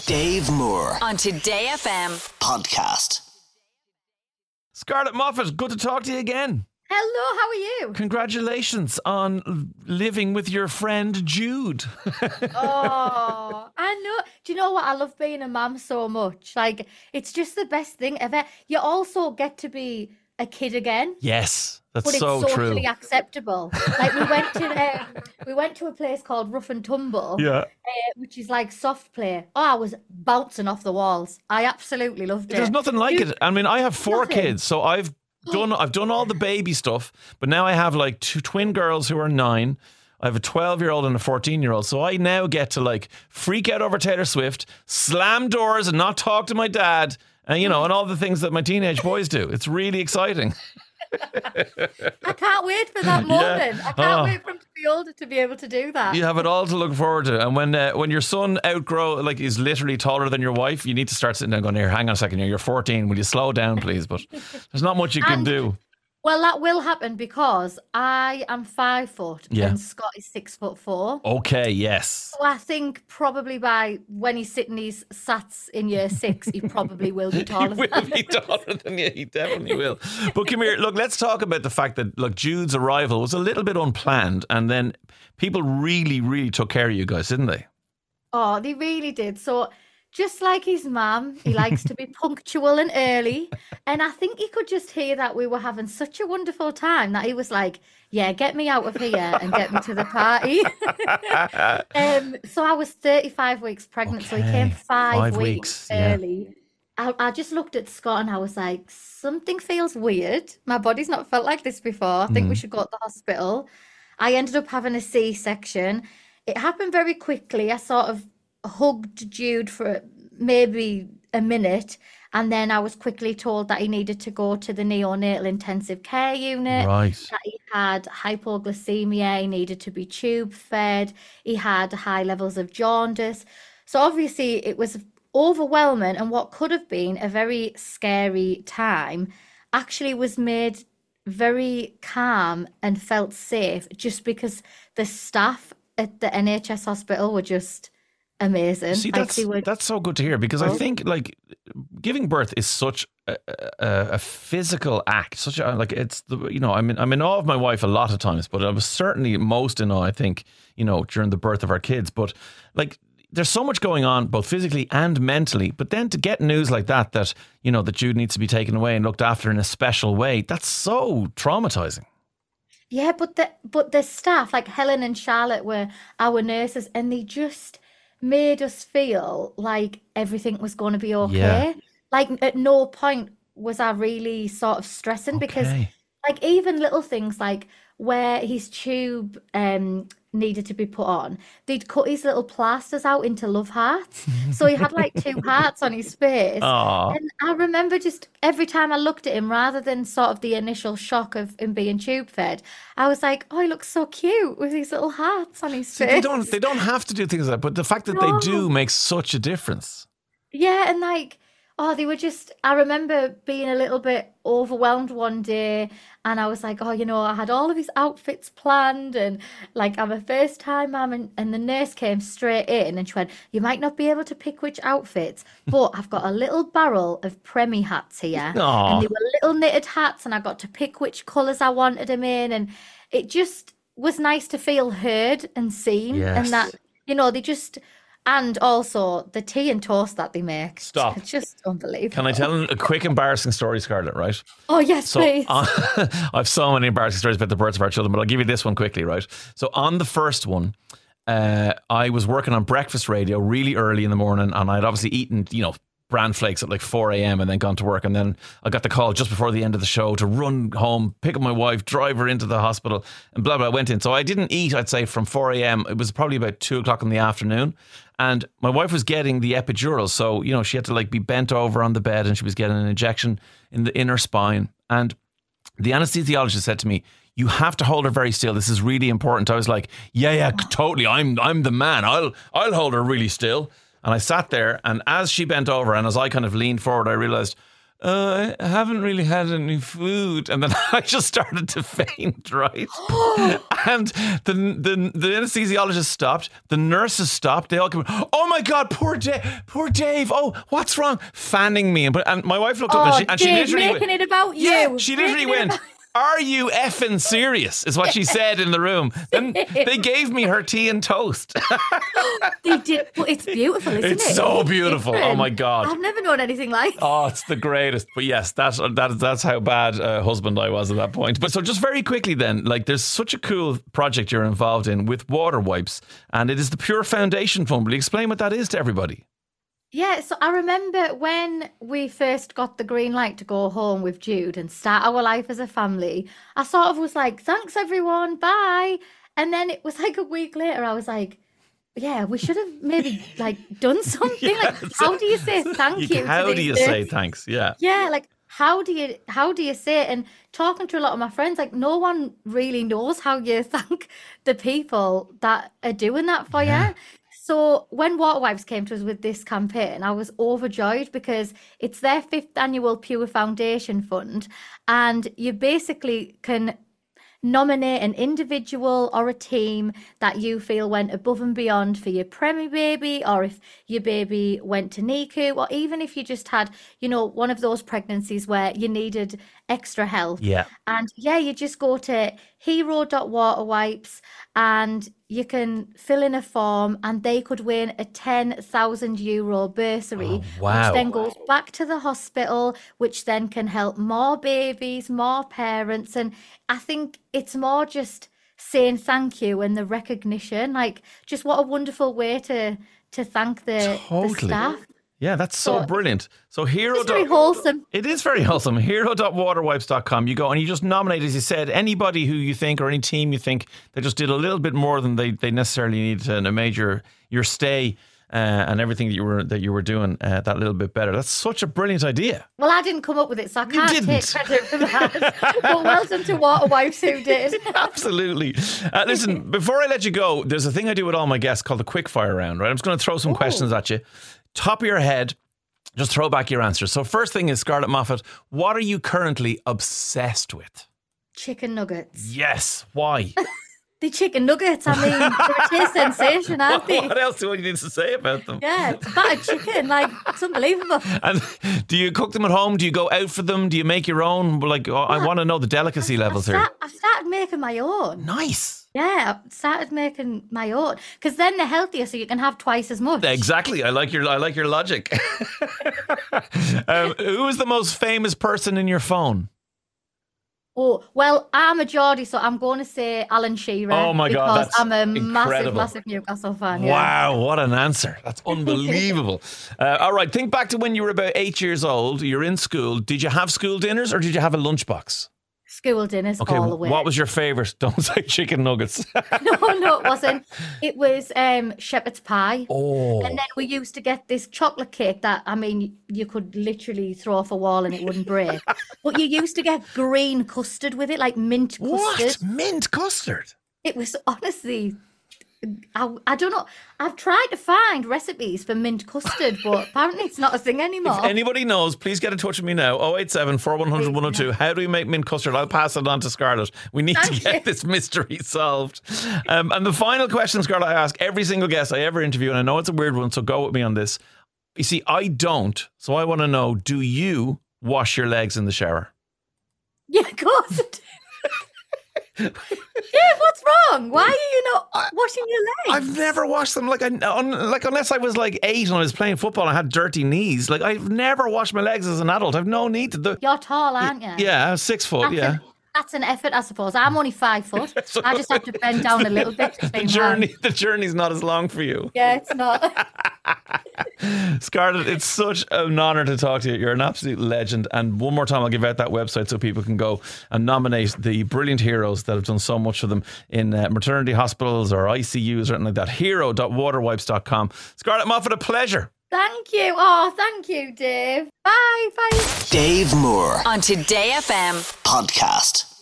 Dave Moore on Today FM podcast. Scarlett Moffat, good to talk to you again. Hello, how are you? Congratulations on living with your friend Jude. Oh, I know. Do you know what? I love being a mum so much. Like, it's just the best thing ever. You also get to be a kid again. Yes, that's but so it's true. socially acceptable. Like, we went to a place called Rough and Tumble, which is like soft play. Oh, I was bouncing off the walls. I absolutely loved it. There's nothing like it. I mean, I have 4 Nothing. kids, so I've done all the baby stuff, but now I have like 2 twin girls who are 9. I have a 12-year-old and a 14-year-old, so I now get to like freak out over Taylor Swift, slam doors and not talk to my dad, and and all the things that my teenage boys do. It's really exciting. I can't wait for that moment. I can't wait for him to be older to be able to do that. You have it all to look forward to. And when your son is literally taller than your wife, you need to start sitting down going, here, hang on a second, you're 14. Will you slow down, please? But there's not much you can do. Well, that will happen because I am 5 foot Yeah. and Scott is 6'4". Okay, yes. So I think probably by when he's sitting these sats in year 6, he probably will be taller. He will be taller than you. He definitely will. But come here, look, let's talk about the fact that Jude's arrival was a little bit unplanned, and then people really, really took care of you guys, didn't they? Oh, they really did. So just like his mum, he likes to be punctual and early. And I think he could just hear that we were having such a wonderful time that he was like, yeah, get me out of here and get me to the party. So I was 35 weeks pregnant, so he came 5 weeks early. I just looked at Scott and I was like, something feels weird. My body's not felt like this before. I think we should go to the hospital. I ended up having a C-section. It happened very quickly. I sort of hugged Jude for maybe a minute, and then I was quickly told that he needed to go to the neonatal intensive care unit. Right. That he had hypoglycemia, he needed to be tube fed, he had high levels of jaundice. So obviously it was overwhelming, and what could have been a very scary time actually was made very calm and felt safe just because the staff at the NHS hospital were just amazing. See, that's so good to hear, because I think giving birth is such a physical act. Such a it's I'm in awe of my wife a lot of times, but I was certainly most in awe, I think, during the birth of our kids. But there's so much going on, both physically and mentally. But then to get news like that that Jude needs to be taken away and looked after in a special way, that's so traumatizing. Yeah, but the staff, like Helen and Charlotte, were our nurses, and they just made us feel like everything was going to be okay. Yeah. Like at no point was I really sort of stressing because even little things like where his tube needed to be put on, they'd cut his little plasters out into love hearts. So he had like 2 hearts on his face. Aww. And I remember just every time I looked at him, rather than sort of the initial shock of him being tube fed, I was like, oh, he looks so cute with these little hearts on his face. They don't have to do things like that, but the fact that they do makes such a difference. Yeah, and they were just, I remember being a little bit overwhelmed one day, and I was like, I had all of his outfits planned, and I'm a first time mum, and the nurse came straight in and she went, you might not be able to pick which outfits, but I've got a little barrel of Premi hats here. Aww. And they were little knitted hats, and I got to pick which colours I wanted them in, and it just was nice to feel heard and seen. Yes. And that, they just... And also the tea and toast that they make. Stop. It's just unbelievable. Can I tell a quick embarrassing story, Scarlett, right? Oh, yes, please. I've so many embarrassing stories about the births of our children, but I'll give you this one quickly, right? So on the first one, I was working on breakfast radio really early in the morning, and I'd obviously eaten, bran flakes at 4 a.m. and then gone to work, and then I got the call just before the end of the show to run home, pick up my wife, drive her into the hospital, and blah blah. I went in, so I didn't eat, I'd say, from 4 a.m. It was probably about 2 o'clock in the afternoon, and my wife was getting the epidural, so she had to be bent over on the bed, and she was getting an injection in the inner spine, and the anesthesiologist said to me, you have to hold her very still. This is really important. I was like, yeah, totally. I'm the man. I'll hold her really still. And I sat there, and as she bent over and as I kind of leaned forward, I realized I haven't really had any food. And then I just started to faint, right? And the anesthesiologist stopped. The nurses stopped. They all came, oh my God, poor Dave. Oh, what's wrong? Fanning me. And my wife looked up and she literally making it about you. Yeah, she literally went, are you effing serious? Is what she said in the room. Then they gave me her tea and toast. They did, but it's beautiful, isn't it? It's so beautiful. Different. Oh my God. I've never known anything like it. Oh, it's the greatest. But yes, that's how bad a husband I was at that point. But so just very quickly then, like there's such a cool project you're involved in with water wipes, and it is the Pure Foundation Fund. Will you explain what that is to everybody? Yeah, so I remember when we first got the green light to go home with Jude and start our life as a family, I sort of was like, thanks everyone, bye. And then it was like a week later, I was like, yeah, we should have maybe like done something. Yeah, like, how do you say thank you? How do you say thanks? Yeah. Yeah, like how do you say it? And talking to a lot of my friends, like no one really knows how you thank the people that are doing that for you. So when Water Wipes came to us with this campaign, I was overjoyed because it's their 5th annual Pure Foundation Fund, and you basically can nominate an individual or a team that you feel went above and beyond for your preemie baby, or if your baby went to NICU, or even if you just had, one of those pregnancies where you needed extra help. Yeah. And you just go to hero.waterwipes and you can fill in a form and they could win a €10,000 bursary, which then goes back to the hospital, which then can help more babies, more parents. And I think it's more just saying thank you and the recognition, like just what a wonderful way to thank the staff. Yeah, that's so brilliant. So Hero. It's very wholesome. It is very wholesome. Hero.waterwipes.com. You go and you just nominate, as you said, anybody who you think or any team you think they just did a little bit more than they necessarily need to make your stay and everything that you were doing that little bit better. That's such a brilliant idea. Well, I didn't come up with it, so I can't take credit for that. But well done to Water Wipes who did. Absolutely. Listen, before I let you go, there's a thing I do with all my guests called the quickfire round, right? I'm just going to throw some questions at you. Top of your head, just throw back your answers. So first thing is, Scarlett Moffat, what are you currently obsessed with? Chicken nuggets. Yes. Why? The chicken nuggets, I mean, they're a taste sensation, aren't they? What else do you need to say about them? Yeah, it's battered chicken, like, it's unbelievable. And do you cook them at home? Do you go out for them? Do you make your own? Like, I want to know the delicacy levels here. I've started making my own. Nice. Yeah, I've started making my own because then they're healthier, so you can have twice as much. Exactly. I like your logic. Who is the most famous person in your phone? Oh, well, I'm a Geordie, so I'm going to say Alan Shearer. Oh my God, that's I'm a incredible. massive Newcastle fan. Yeah. Wow, what an answer. That's unbelievable. All right, think back to when you were about 8 years old. You're in school. Did you have school dinners or did you have a lunchbox? School dinners all the way. What was your favourite? Don't say chicken nuggets. No, it wasn't. It was shepherd's pie. Oh. And then we used to get this chocolate cake that, I mean, you could literally throw off a wall and it wouldn't break. But you used to get green custard with it, like mint custard. What? Mint custard? It was honestly... I don't know. I've tried to find recipes for mint custard, but apparently it's not a thing anymore. If anybody knows, please get in touch with me now. 087 410 102. How do we make mint custard? I'll pass it on to Scarlett. We need to get this mystery solved. And the final question, Scarlett, I ask every single guest I ever interview, and I know it's a weird one, so go with me on this. You see, I don't, so I want to know, do you wash your legs in the shower? Yeah, of course I do. Yeah, what's wrong? Why are you not washing your legs? I've never washed them. Unless I was like 8 and I was playing football and I had dirty knees. Like, I've never washed my legs as an adult. I've no need to. You're tall, aren't you? Yeah, 6 foot. That's an effort, I suppose. I'm only 5 foot. So I just have to bend down a little bit. The journey's not as long for you. Yeah, it's not. Scarlett, it's such an honour to talk to you. You're an absolute legend. And one more time, I'll give out that website so people can go and nominate the brilliant heroes that have done so much for them in maternity hospitals or ICUs or anything like that. Hero.waterwipes.com. Scarlett Moffat, a pleasure. Thank you. Oh, thank you, Dave. Bye. Dave Moore on Today FM podcast.